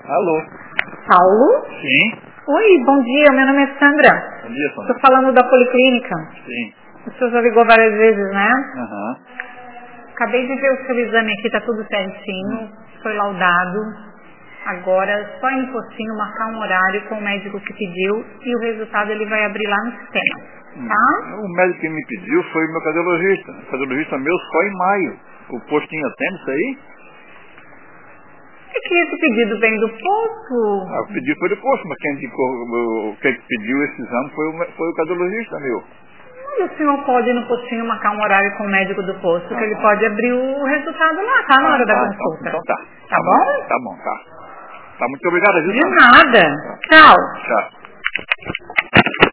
Alô? Paulo? Sim. Oi, bom dia, meu nome é Sandra. Bom dia, Sandra. Estou falando da Policlínica. Sim. O senhor já ligou várias vezes, né? Aham. Acabei de ver o seu exame aqui, tá tudo certinho, foi laudado. Agora, só ir no postinho, marcar um horário com o médico que pediu e o resultado ele vai abrir lá no sistema, tá? O médico que me pediu foi o meu cardiologista. O cardiologista meu só em maio. O postinho atende isso aí? É que esse pedido vem do posto. O pedido foi do posto, mas quem pediu esse exame foi o cardiologista meu. Mas o senhor pode ir no postinho marcar um horário com o médico do posto, que ele pode abrir o resultado lá, tá? Na hora da consulta. Então tá. Tá bom? Tá bom, tá. Tá, muito obrigado, viu, De Sandra? nada. Tchau. Tchau.